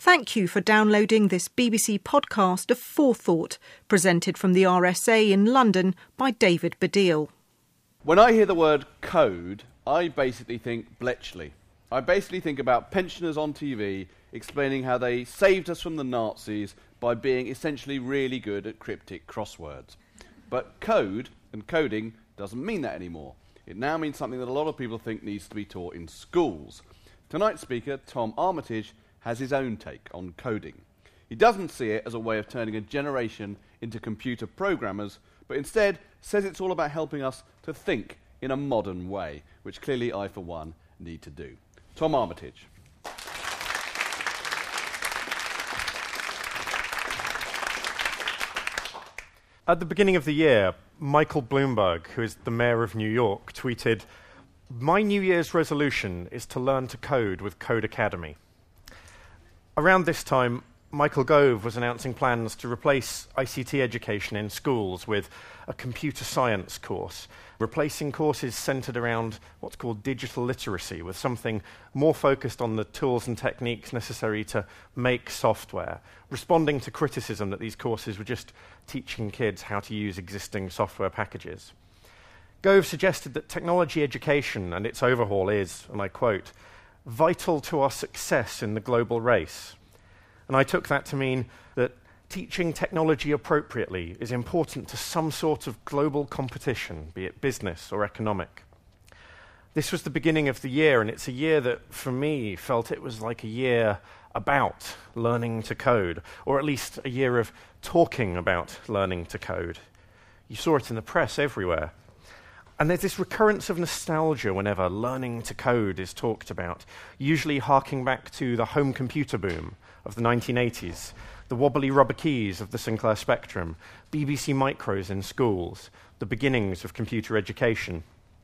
Thank you for downloading this BBC podcast of Forethought, presented from the RSA in London by David Baddiel. When I hear the word code, I basically think Bletchley. I basically think about pensioners on TV explaining how they saved us from the Nazis by being essentially really good at cryptic crosswords. But code and coding doesn't mean that anymore. It now means something that a lot of people think needs to be taught in schools. Tonight's speaker, Tom Armitage, has his own take on coding. He doesn't see it as a way of turning a generation into computer programmers, but instead says it's all about helping us to think in a modern way, which clearly I, for one, need to do. Tom Armitage. At the beginning of the year, Michael Bloomberg, who is the mayor of New York, tweeted, "My New Year's resolution is to learn to code with Code Academy." Around this time, Michael Gove was announcing plans to replace ICT education in schools with a computer science course, replacing courses centred around what's called digital literacy with something more focused on the tools and techniques necessary to make software, responding to criticism that these courses were just teaching kids how to use existing software packages. Gove suggested that technology education and its overhaul is, and I quote, "vital to our success in the global race." And I took that to mean that teaching technology appropriately is important to some sort of global competition, be it business or economic. This was the beginning of the year, and it's a year that, for me, felt it was like a year about learning to code, or at least a year of talking about learning to code. You saw it in the press everywhere. And there's this recurrence of nostalgia whenever learning to code is talked about, usually harking back to the home computer boom of the 1980s, the wobbly rubber keys of the Sinclair Spectrum, BBC Micros in schools, the beginnings of computer education.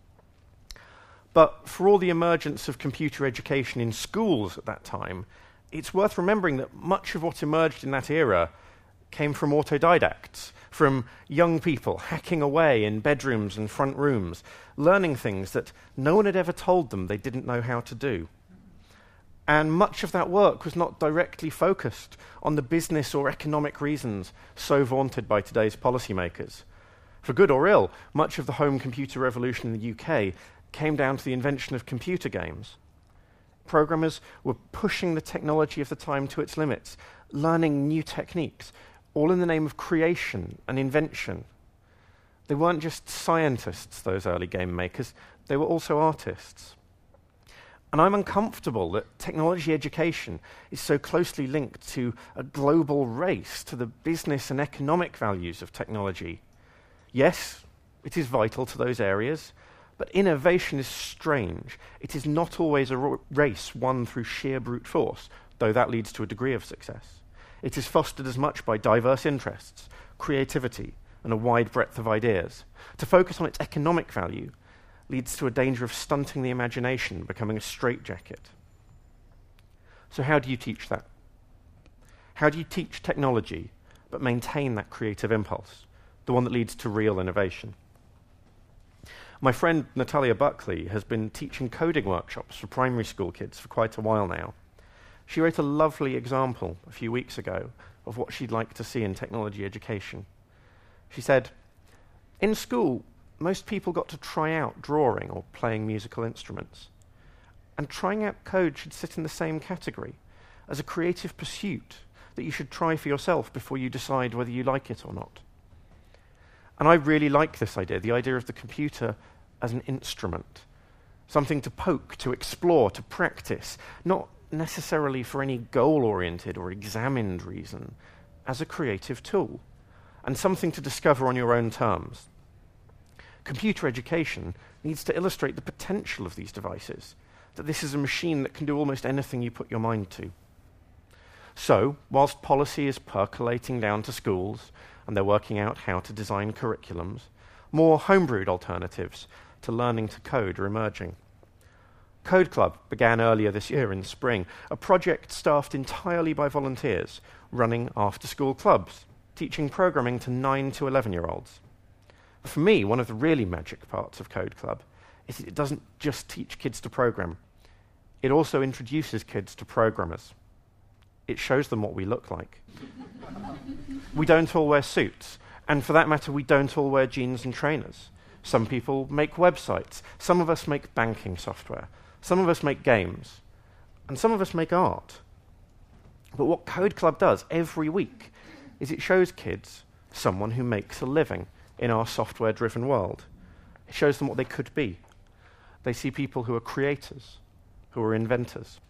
But for all the emergence of computer education in schools at that time, it's worth remembering that much of what emerged in that era came from autodidacts, from young people hacking away in bedrooms and front rooms, learning things that no one had ever told them they didn't know how to do. And much of that work was not directly focused on the business or economic reasons so vaunted by today's policymakers. For good or ill, much of the home computer revolution in the UK came down to the invention of computer games. Programmers were pushing the technology of the time to its limits, learning new techniques, all in the name of creation and invention. They weren't just scientists, those early game makers, they were also artists. And I'm uncomfortable that technology education is so closely linked to a global race to the business and economic values of technology. Yes, it is vital to those areas, but innovation is strange. It is not always a race won through sheer brute force, though that leads to a degree of success. It is fostered as much by diverse interests, creativity, and a wide breadth of ideas. To focus on its economic value leads to a danger of stunting the imagination, becoming a straitjacket. So how do you teach that? How do you teach technology, but maintain that creative impulse, the one that leads to real innovation? My friend Natalia Buckley has been teaching coding workshops for primary school kids for quite a while now. She wrote a lovely example a few weeks ago of what she'd like to see in technology education. She said, "In school, most people got to try out drawing or playing musical instruments. And trying out code should sit in the same category as a creative pursuit that you should try for yourself before you decide whether you like it or not." And I really like this idea, the idea of the computer as an instrument, something to poke, to explore, to practice, not necessarily for any goal-oriented or examined reason, as a creative tool, and something to discover on your own terms. Computer education needs to illustrate the potential of these devices, that this is a machine that can do almost anything you put your mind to. So, whilst policy is percolating down to schools, and they're working out how to design curriculums, more homebrewed alternatives to learning to code are emerging. Code Club began earlier this year in spring, a project staffed entirely by volunteers, running after-school clubs, teaching programming to 9 to 11-year-olds. For me, one of the really magic parts of Code Club is that it doesn't just teach kids to program. It also introduces kids to programmers. It shows them what we look like. We don't all wear suits, and for that matter, we don't all wear jeans and trainers. Some people make websites. Some of us make banking software. Some of us make games. And some of us make art. But what Code Club does every week is it shows kids someone who makes a living in our software-driven world. It shows them what they could be. They see people who are creators, who are inventors.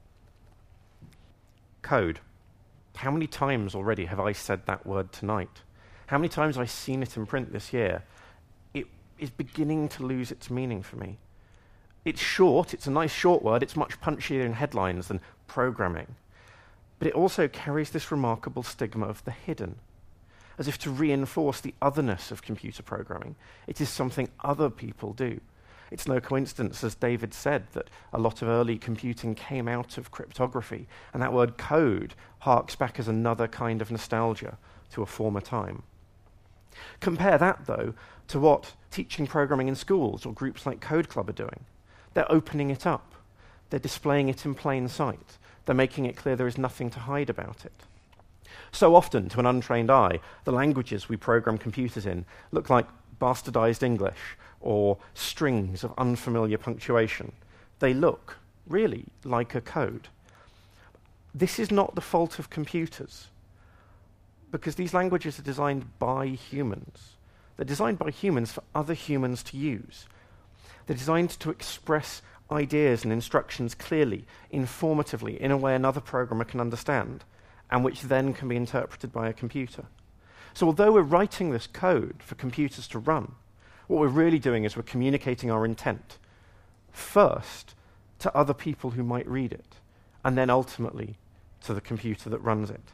Code. How many times already have I said that word tonight? How many times have I seen it in print this year? It is beginning to lose its meaning for me. It's short, it's a nice short word, it's much punchier in headlines than programming. But it also carries this remarkable stigma of the hidden, as if to reinforce the otherness of computer programming. It is something other people do. It's no coincidence, as David said, that a lot of early computing came out of cryptography, and that word code harks back as another kind of nostalgia to a former time. Compare that, though, to what teaching programming in schools or groups like Code Club are doing. They're opening it up. They're displaying it in plain sight. They're making it clear there is nothing to hide about it. So often, to an untrained eye, the languages we program computers in look like bastardized English or strings of unfamiliar punctuation. They look, really, like a code. This is not the fault of computers, because these languages are designed by humans. They're designed by humans for other humans to use. They're designed to express ideas and instructions clearly, informatively, in a way another programmer can understand, and which then can be interpreted by a computer. So although we're writing this code for computers to run, what we're really doing is we're communicating our intent, first to other people who might read it, and then ultimately to the computer that runs it.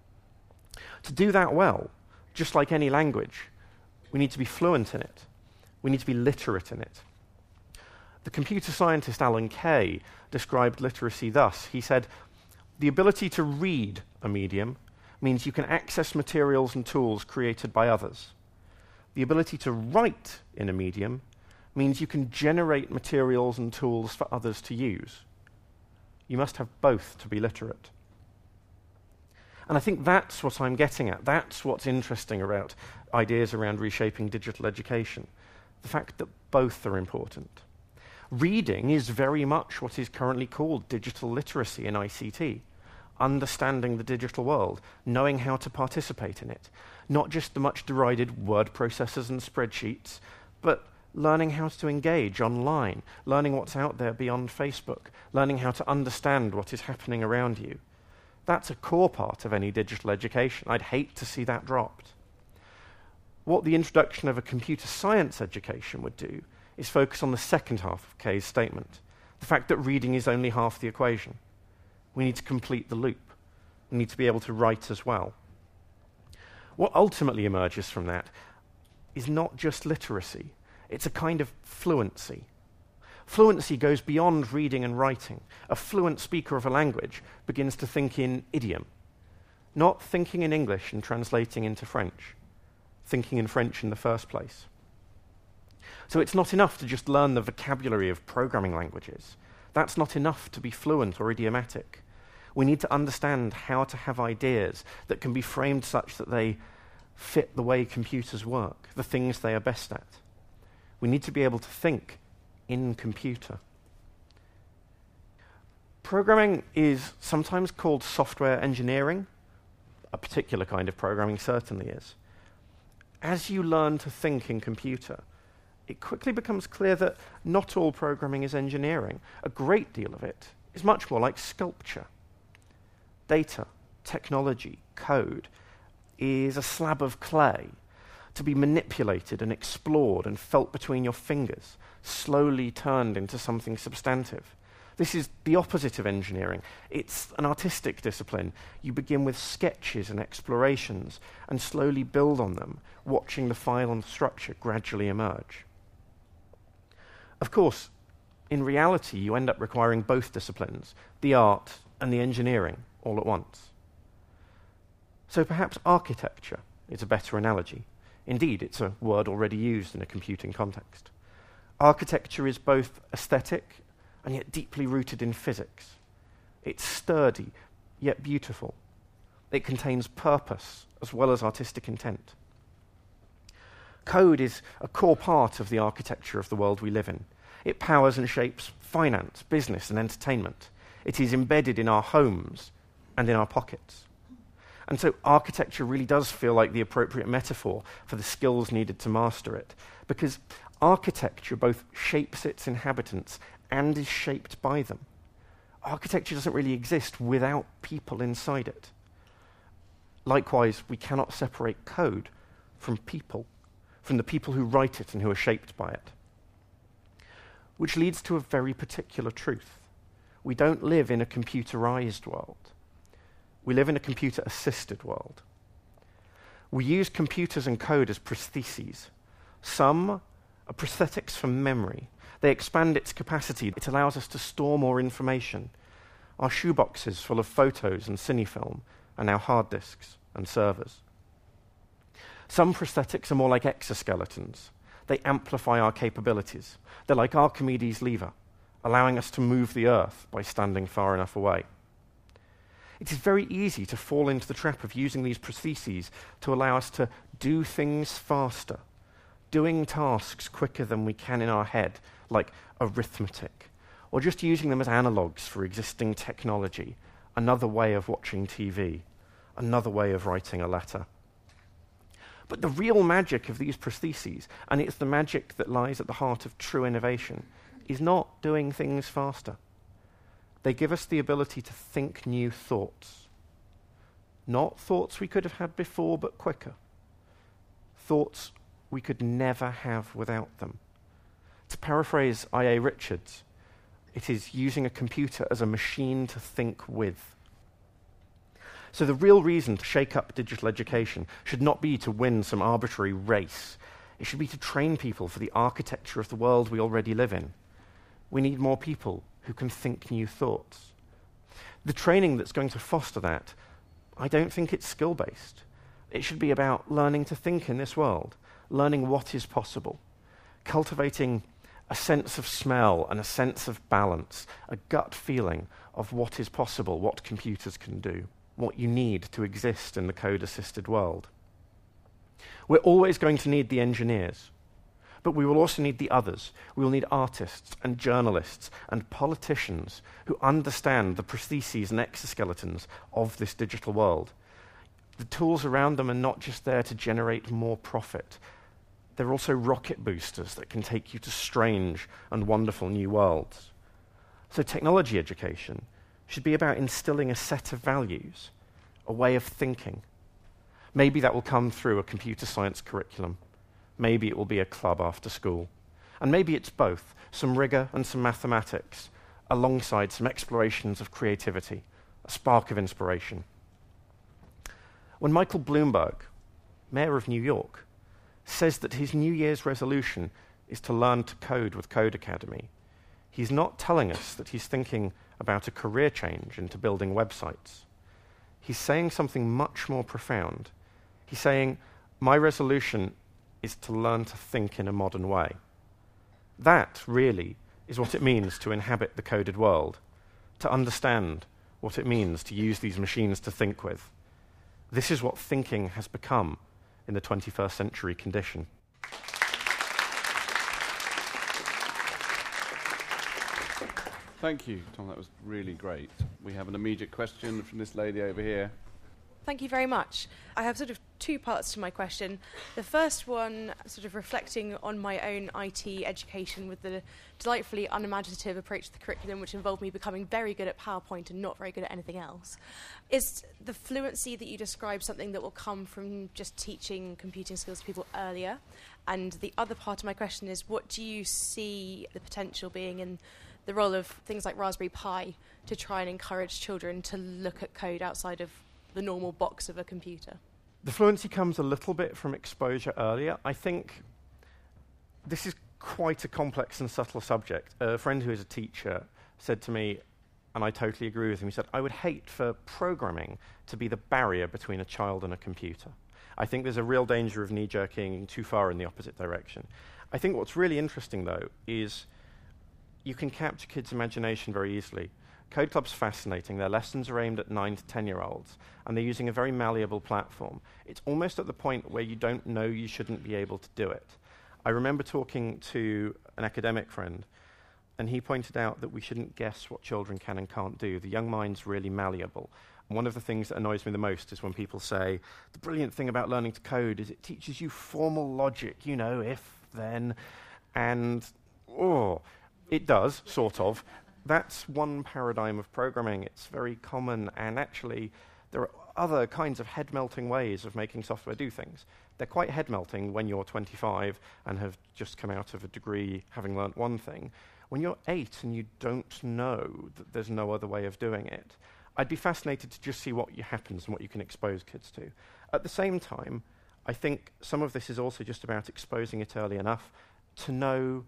To do that well, just like any language, we need to be fluent in it. We need to be literate in it. The computer scientist Alan Kay described literacy thus. He said, "The ability to read a medium means you can access materials and tools created by others. The ability to write in a medium means you can generate materials and tools for others to use. You must have both to be literate." And I think that's what I'm getting at. That's what's interesting about ideas around reshaping digital education. The fact that both are important. Reading is very much what is currently called digital literacy in ICT. Understanding the digital world, knowing how to participate in it. Not just the much derided word processors and spreadsheets, but learning how to engage online, learning what's out there beyond Facebook, learning how to understand what is happening around you. That's a core part of any digital education. I'd hate to see that dropped. What the introduction of a computer science education would do is focus on the second half of Kay's statement, the fact that reading is only half the equation. We need to complete the loop. We need to be able to write as well. What ultimately emerges from that is not just literacy. It's a kind of fluency. Fluency goes beyond reading and writing. A fluent speaker of a language begins to think in idiom, not thinking in English and translating into French, thinking in French in the first place. So it's not enough to just learn the vocabulary of programming languages. That's not enough to be fluent or idiomatic. We need to understand how to have ideas that can be framed such that they fit the way computers work, the things they are best at. We need to be able to think in computer. Programming is sometimes called software engineering. A particular kind of programming certainly is. As you learn to think in computer, it quickly becomes clear that not all programming is engineering. A great deal of it is much more like sculpture. Data, technology, code is a slab of clay to be manipulated and explored and felt between your fingers, slowly turned into something substantive. This is the opposite of engineering. It's an artistic discipline. You begin with sketches and explorations and slowly build on them, watching the file and structure gradually emerge. Of course, in reality, you end up requiring both disciplines, the art and the engineering, all at once. So perhaps architecture is a better analogy. Indeed, it's a word already used in a computing context. Architecture is both aesthetic and yet deeply rooted in physics. It's sturdy, yet beautiful. It contains purpose as well as artistic intent. Code is a core part of the architecture of the world we live in. It powers and shapes finance, business, and entertainment. It is embedded in our homes and in our pockets. And so architecture really does feel like the appropriate metaphor for the skills needed to master it, because architecture both shapes its inhabitants and is shaped by them. Architecture doesn't really exist without people inside it. Likewise, we cannot separate code from people, from the people who write it and who are shaped by it. Which leads to a very particular truth. We don't live in a computerized world. We live in a computer-assisted world. We use computers and code as prostheses. Some are prosthetics for memory. They expand its capacity. It allows us to store more information. Our shoeboxes full of photos and cinefilm are now hard disks and servers. Some prosthetics are more like exoskeletons. They amplify our capabilities. They're like Archimedes' lever, allowing us to move the Earth by standing far enough away. It is very easy to fall into the trap of using these prostheses to allow us to do things faster, doing tasks quicker than we can in our head, like arithmetic, or just using them as analogues for existing technology, another way of watching TV, another way of writing a letter. But the real magic of these prostheses, and it's the magic that lies at the heart of true innovation, is not doing things faster. They give us the ability to think new thoughts. Not thoughts we could have had before, but quicker. Thoughts we could never have without them. To paraphrase I.A. Richards, it is using a computer as a machine to think with. So the real reason to shake up digital education should not be to win some arbitrary race. It should be to train people for the architecture of the world we already live in. We need more people who can think new thoughts. The training that's going to foster that, I don't think it's skill-based. It should be about learning to think in this world, learning what is possible, cultivating a sense of smell and a sense of balance, a gut feeling of what is possible, what computers can do, what you need to exist in the code-assisted world. We're always going to need the engineers, but we will also need the others. We will need artists and journalists and politicians who understand the prostheses and exoskeletons of this digital world. The tools around them are not just there to generate more profit. They're also rocket boosters that can take you to strange and wonderful new worlds. So technology education should be about instilling a set of values, a way of thinking. Maybe that will come through a computer science curriculum. Maybe it will be a club after school. And maybe it's both, some rigor and some mathematics, alongside some explorations of creativity, a spark of inspiration. When Michael Bloomberg, Mayor of New York, says that his New Year's resolution is to learn to code with Code Academy, he's not telling us that he's thinking about a career change into building websites. He's saying something much more profound. He's saying, my resolution is to learn to think in a modern way. That, really, is what it means to inhabit the coded world, to understand what it means to use these machines to think with. This is what thinking has become in the 21st century condition. Thank you, Tom. That was really great. We have an immediate question from this lady over here. Thank you very much. I have sort of two parts to my question. The first one, sort of reflecting on my own IT education with the delightfully unimaginative approach to the curriculum, which involved me becoming very good at PowerPoint and not very good at anything else. Is the fluency that you describe something that will come from just teaching computing skills to people earlier? And the other part of my question is, what do you see the potential being in the role of things like Raspberry Pi to try and encourage children to look at code outside of the normal box of a computer? The fluency comes a little bit from exposure earlier. I think this is quite a complex and subtle subject. A friend who is a teacher said to me, and I totally agree with him, he said, I would hate for programming to be the barrier between a child and a computer. I think there's a real danger of knee-jerking too far in the opposite direction. I think what's really interesting, though, is you can capture kids' imagination very easily. Code Club's fascinating. Their lessons are aimed at 9 to 10-year-olds, and they're using a very malleable platform. It's almost at the point where you don't know you shouldn't be able to do it. I remember talking to an academic friend, and he pointed out that we shouldn't guess what children can and can't do. The young mind's really malleable. And one of the things that annoys me the most is when people say, the brilliant thing about learning to code is it teaches you formal logic, if, then, and, it does, sort of. That's one paradigm of programming. It's very common, and actually there are other kinds of head-melting ways of making software do things. They're quite head-melting when you're 25 and have just come out of a degree having learnt one thing. When you're 8 and you don't know that there's no other way of doing it, I'd be fascinated to just see what happens and what you can expose kids to. At the same time, I think some of this is also just about exposing it early enough to know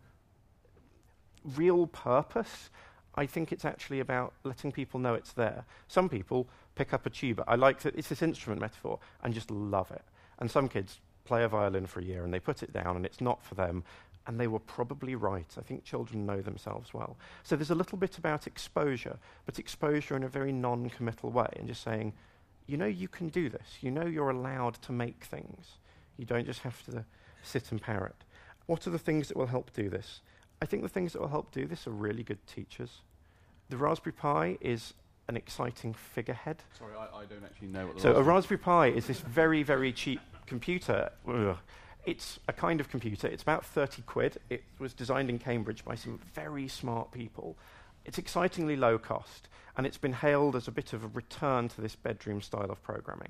real purpose. I think it's actually about letting people know it's there. Some people pick up a tuba. I like that it's this instrument metaphor and just love it. And some kids play a violin for a year and they put it down and it's not for them. And they were probably right. I think children know themselves well. So there's a little bit about exposure, but exposure in a very non-committal way, and just saying, you can do this. You're allowed to make things. You don't just have to sit and parrot. What are the things that will help do this? I think the things that will help do this are really good teachers. The Raspberry Pi is an exciting figurehead. Sorry, I don't actually know what the So a Raspberry Pi is this very, very cheap computer. It's a kind of computer. It's about 30 quid. It was designed in Cambridge by some very smart people. It's excitingly low cost, and it's been hailed as a bit of a return to this bedroom style of programming.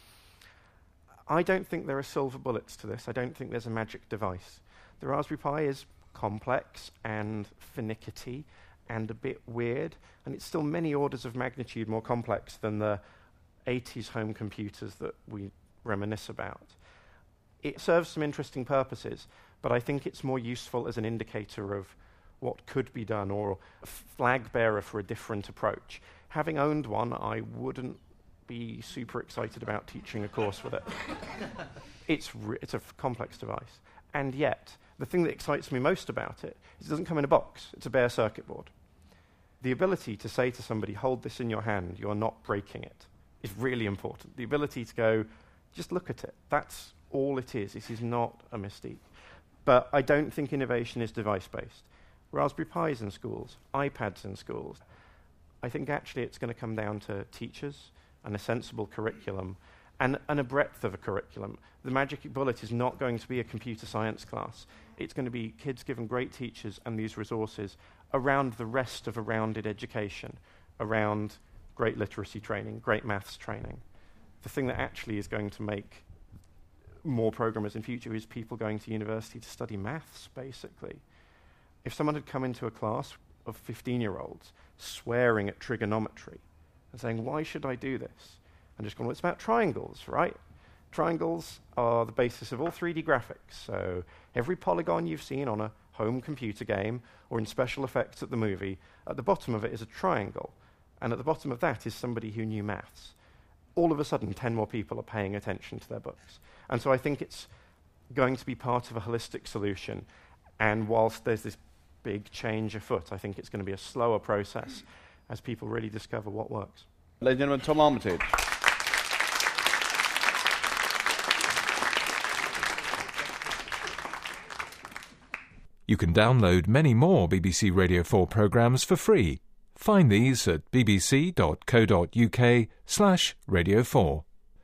I don't think there are silver bullets to this. I don't think there's a magic device. The Raspberry Pi is complex and finicky and a bit weird, and it's still many orders of magnitude more complex than the 80s home computers that we reminisce about. It serves some interesting purposes, but I think it's more useful as an indicator of what could be done, or a flag bearer for a different approach. Having owned one, I wouldn't be super excited about teaching a course with it. It's a complex device. And yet, the thing that excites me most about it is it doesn't come in a box. It's a bare circuit board. The ability to say to somebody, hold this in your hand, you're not breaking it, is really important. The ability to go, just look at it. That's all it is. This is not a mystique. But I don't think innovation is device-based. Raspberry Pis in schools, iPads in schools. I think actually it's going to come down to teachers and a sensible curriculum and a breadth of a curriculum. The magic bullet is not going to be a computer science class. It's going to be kids given great teachers and these resources around the rest of a rounded education, around great literacy training, great maths training. The thing that actually is going to make more programmers in future is people going to university to study maths, basically. If someone had come into a class of 15-year-olds swearing at trigonometry and saying, why should I do this? And just going, well, it's about triangles, right? Triangles are the basis of all 3D graphics. So every polygon you've seen on a home computer game or in special effects at the movie, at the bottom of it is a triangle. And at the bottom of that is somebody who knew maths. All of a sudden, 10 more people are paying attention to their books. And so I think it's going to be part of a holistic solution. And whilst there's this big change afoot, I think it's going to be a slower process as people really discover what works. Ladies and gentlemen, Tom Armitage. You can download many more BBC Radio 4 programmes for free. Find these at bbc.co.uk/Radio 4.